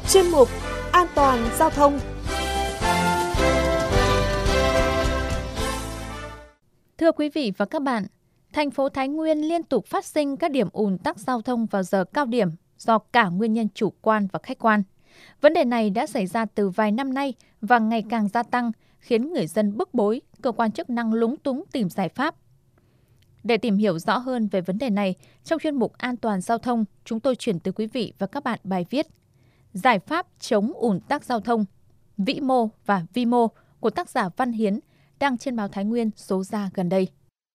chuyên mục An toàn giao thông. Thưa quý vị và các bạn, thành phố Thái Nguyên liên tục phát sinh các điểm ùn tắc giao thông vào giờ cao điểm do cả nguyên nhân chủ quan và khách quan. Vấn đề này đã xảy ra từ vài năm nay và ngày càng gia tăng, khiến người dân bức bối, cơ quan chức năng lúng túng tìm giải pháp. Để tìm hiểu rõ hơn về vấn đề này, trong chuyên mục An toàn giao thông, chúng tôi chuyển tới quý vị và các bạn bài viết Giải pháp chống ùn tắc giao thông, vĩ mô và vi mô của tác giả Văn Hiến, đăng trên báo Thái Nguyên số ra gần đây.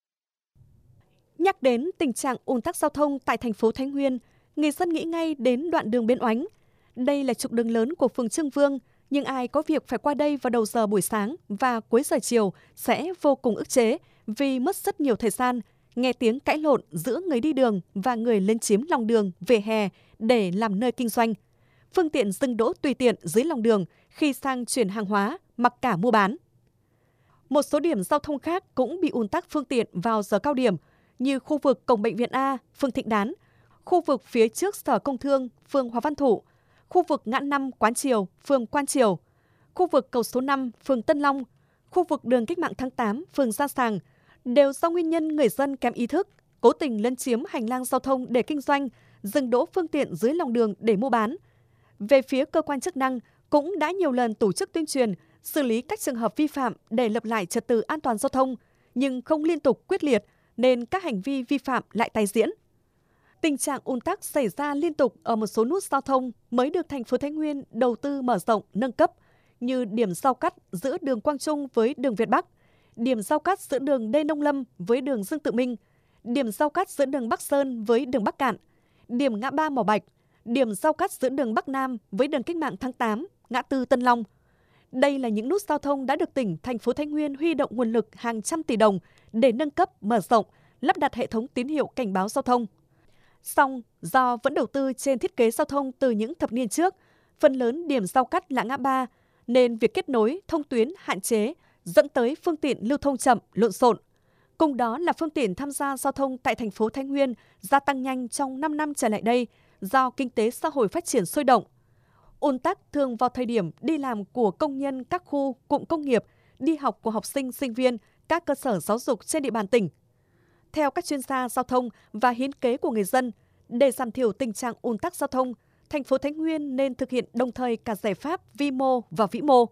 Nhắc đến tình trạng ùn tắc giao thông tại thành phố Thái Nguyên, người dân nghĩ ngay đến đoạn đường Bến Oánh. Đây là trục đường lớn của phường Trương Vương, nhưng ai có việc phải qua đây vào đầu giờ buổi sáng và cuối giờ chiều sẽ vô cùng ức chế vì mất rất nhiều thời gian, nghe tiếng cãi lộn giữa người đi đường và người lấn chiếm lòng đường, vỉa hè để làm nơi kinh doanh. Phương tiện dừng đỗ tùy tiện dưới lòng đường khi sang chuyển hàng hóa, mặc cả mua bán. Một số điểm giao thông khác cũng bị ùn tắc phương tiện vào giờ cao điểm, như khu vực cổng bệnh viện A, phường Thịnh Đán, khu vực phía trước Sở Công Thương, phường Hòa Văn Thụ, khu vực ngã 5 Quán Triều, phường Quan Triều, khu vực cầu số 5, phường Tân Long, khu vực đường Cách mạng tháng 8, phường Gia Sàng, đều do nguyên nhân người dân kém ý thức, cố tình lấn chiếm hành lang giao thông để kinh doanh, dừng đỗ phương tiện dưới lòng đường để mua bán. Về phía cơ quan chức năng cũng đã nhiều lần tổ chức tuyên truyền, xử lý các trường hợp vi phạm để lập lại trật tự an toàn giao thông, nhưng không liên tục quyết liệt nên các hành vi vi phạm lại tái diễn. Tình trạng ùn tắc xảy ra liên tục ở một số nút giao thông mới được thành phố Thái Nguyên đầu tư mở rộng, nâng cấp, như điểm giao cắt giữa đường Quang Trung với đường Việt Bắc, điểm giao cắt giữa đường Đê Nông Lâm với đường Dương Tự Minh, điểm giao cắt giữa đường Bắc Sơn với đường Bắc Cạn, điểm ngã ba Mỏ Bạch, điểm giao cắt giữa đường Bắc Nam với đường Cách mạng tháng 8, ngã tư Tân Long. Đây là những nút giao thông đã được tỉnh, thành phố Thái Nguyên huy động nguồn lực hàng trăm tỷ đồng để nâng cấp, mở rộng, lắp đặt hệ thống tín hiệu cảnh báo giao thông. Song, do vẫn đầu tư trên thiết kế giao thông từ những thập niên trước, phần lớn điểm giao cắt là ngã ba, nên việc kết nối, thông tuyến hạn chế, dẫn tới phương tiện lưu thông chậm, lộn xộn. Cùng đó là phương tiện tham gia giao thông tại thành phố Thái Nguyên gia tăng nhanh trong 5 năm trở lại đây do kinh tế xã hội phát triển sôi động. Ùn tắc thường vào thời điểm đi làm của công nhân các khu, cụm công nghiệp, đi học của học sinh, sinh viên, các cơ sở giáo dục trên địa bàn tỉnh. Theo các chuyên gia giao thông và hiến kế của người dân, để giảm thiểu tình trạng ùn tắc giao thông, thành phố Thái Nguyên nên thực hiện đồng thời cả giải pháp vi mô và vĩ mô.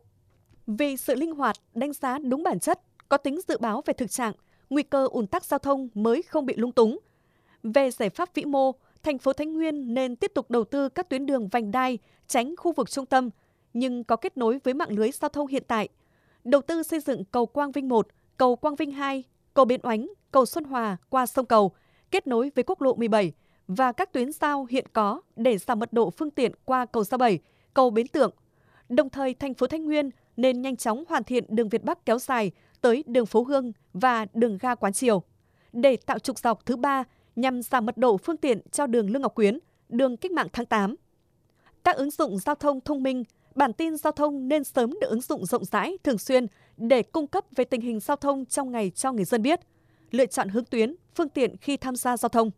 Vì sự linh hoạt, đánh giá đúng bản chất, có tính dự báo về thực trạng, nguy cơ ùn tắc giao thông mới không bị lung túng. Về giải pháp vĩ mô, thành phố Thái Nguyên nên tiếp tục đầu tư các tuyến đường vành đai, tránh khu vực trung tâm, nhưng có kết nối với mạng lưới giao thông hiện tại. Đầu tư xây dựng cầu Quang Vinh 1, cầu Quang Vinh 2, cầu Bến Oánh, cầu Xuân Hòa qua sông Cầu, kết nối với quốc lộ 17 và các tuyến giao hiện có để giảm mật độ phương tiện qua cầu Sa Bảy, cầu Bến Tượng. Đồng thời, thành phố Thái Nguyên nên nhanh chóng hoàn thiện đường Việt Bắc kéo dài tới đường Phố Hương và đường ga Quán Triều để tạo trục dọc thứ 3 nhằm giảm mật độ phương tiện cho đường Lương Ngọc Quyến, đường Cách mạng tháng 8. Các ứng dụng giao thông thông minh, bản tin giao thông nên sớm được ứng dụng rộng rãi, thường xuyên để cung cấp về tình hình giao thông trong ngày cho người dân biết, lựa chọn hướng tuyến, phương tiện khi tham gia giao thông.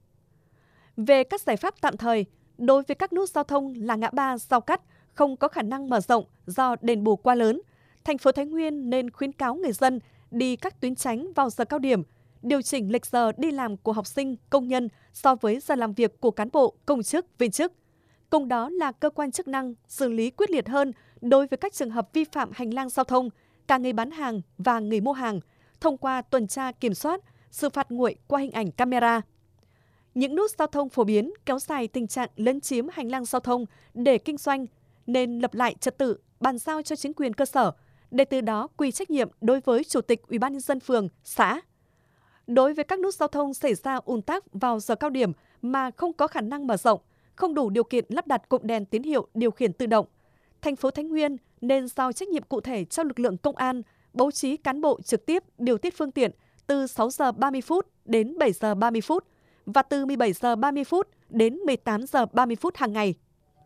Về các giải pháp tạm thời, đối với các nút giao thông là ngã ba, giao cắt không có khả năng mở rộng do đền bù quá lớn, thành phố Thái Nguyên nên khuyến cáo người dân đi các tuyến tránh vào giờ cao điểm, điều chỉnh lệch giờ đi làm của học sinh, công nhân so với giờ làm việc của cán bộ, công chức, viên chức. Cùng đó là cơ quan chức năng xử lý quyết liệt hơn đối với các trường hợp vi phạm hành lang giao thông, cả người bán hàng và người mua hàng, thông qua tuần tra kiểm soát, xử phạt nguội qua hình ảnh camera. Những nút giao thông phổ biến kéo dài tình trạng lấn chiếm hành lang giao thông để kinh doanh nên lập lại trật tự, bàn giao cho chính quyền cơ sở để từ đó quy trách nhiệm đối với chủ tịch Ủy ban nhân dân phường, xã. Đối với các nút giao thông xảy ra ùn tắc vào giờ cao điểm mà không có khả năng mở rộng, không đủ điều kiện lắp đặt cụm đèn tín hiệu điều khiển tự động, thành phố Thái Nguyên nên giao trách nhiệm cụ thể cho lực lượng công an, bố trí cán bộ trực tiếp điều tiết phương tiện từ 6 giờ 30 phút đến 7 giờ 30 phút và từ 17 giờ 30 phút đến 18 giờ 30 phút hàng ngày.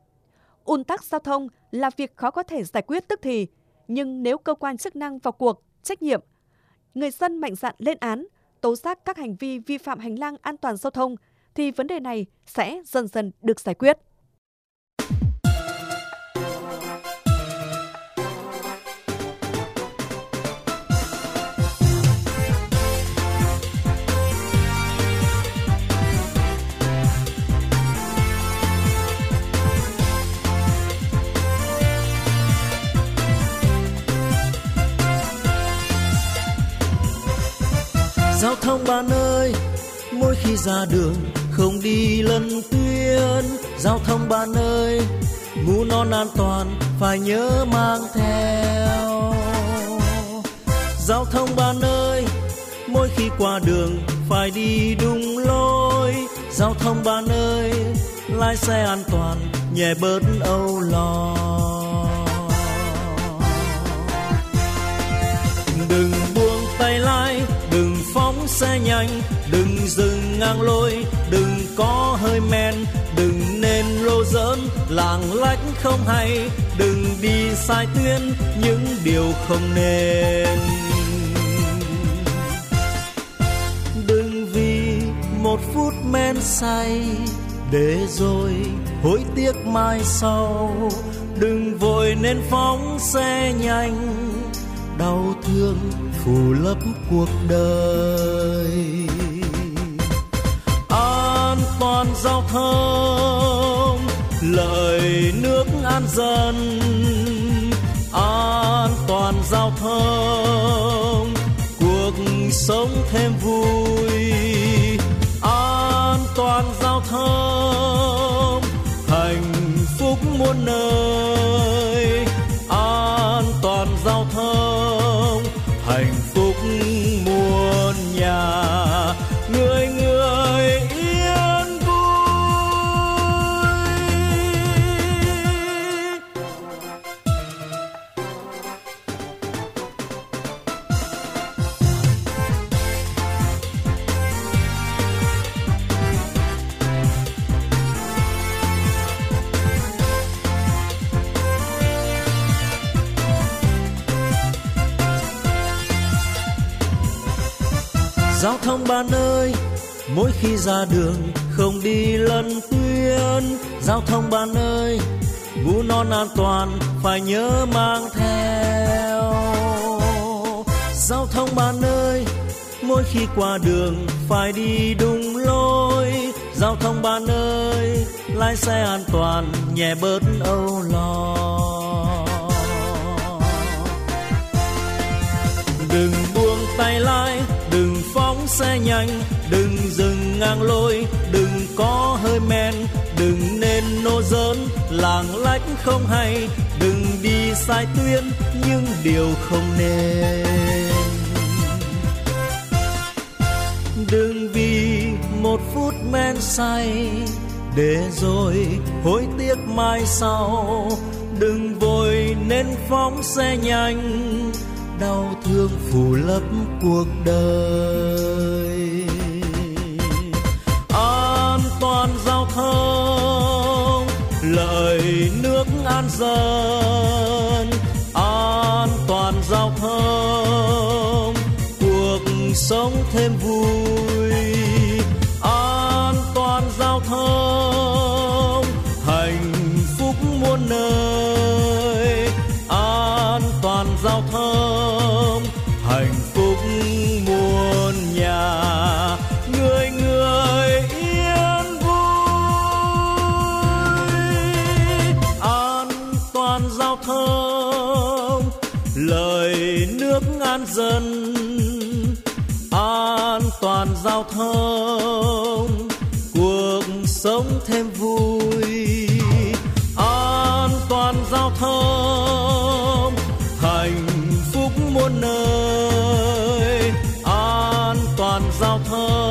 Ùn tắc giao thông là việc khó có thể giải quyết tức thì, nhưng nếu cơ quan chức năng vào cuộc, trách nhiệm, người dân mạnh dạn lên án, tố giác các hành vi vi phạm hành lang an toàn giao thông thì vấn đề này sẽ dần dần được giải quyết. Giao thông bạn ơi, mỗi khi ra đường không đi lấn tuyến. Giao thông bạn ơi, mũ nón an toàn phải nhớ mang theo. Giao thông bạn ơi, mỗi khi qua đường phải đi đúng lối. Giao thông bạn ơi, lái xe an toàn nhẹ bớt âu lo. Đừng buông tay lái, đừng phóng xe nhanh, đừng dừng ngang lối, đừng có hơi men, đừng nên lô dỡn lạng lách không hay, đừng đi sai tuyến những điều không nên. Đừng vì một phút men say để rồi hối tiếc mai sau, đừng vội nên phóng xe nhanh, đau thương phủ lấp cuộc đời. An toàn giao thông, lời nước an dân. An toàn giao thông, cuộc sống thêm vui. An toàn giao thông, hạnh phúc muôn nơi. An toàn giao thông, hạnh phúc muôn nhà, người người yên vui. Giao thông bạn ơi, mỗi khi ra đường không đi lấn tuyến. Giao thông bạn ơi, mũ nón an toàn phải nhớ mang theo. Giao thông bạn ơi, mỗi khi qua đường phải đi đúng lối. Giao thông bạn ơi, lái xe an toàn nhẹ bớt âu lo. Đừng buông tay lái, đừng phóng xe nhanh, đừng dừng ngang lối, đừng có hơi men, đừng nên nô dớn lạng lách không hay, đừng đi sai tuyến những điều không nên. Đừng vì một phút men say để rồi hối tiếc mai sau, đừng vội nên phóng xe nhanh, đau thương phủ lấp cuộc đời. An toàn giao thông, lời nước an dân. An toàn giao thông, cuộc sống thêm vui. An toàn giao thông, hạnh phúc muôn nơi. An toàn giao thông, hạnh phúc muôn nhà, người người yên vui. An toàn giao thông, lời nước an dân. An toàn giao thông, cuộc sống thêm vui. An toàn giao thông, hạnh phúc muôn nơi. An toàn giao thông,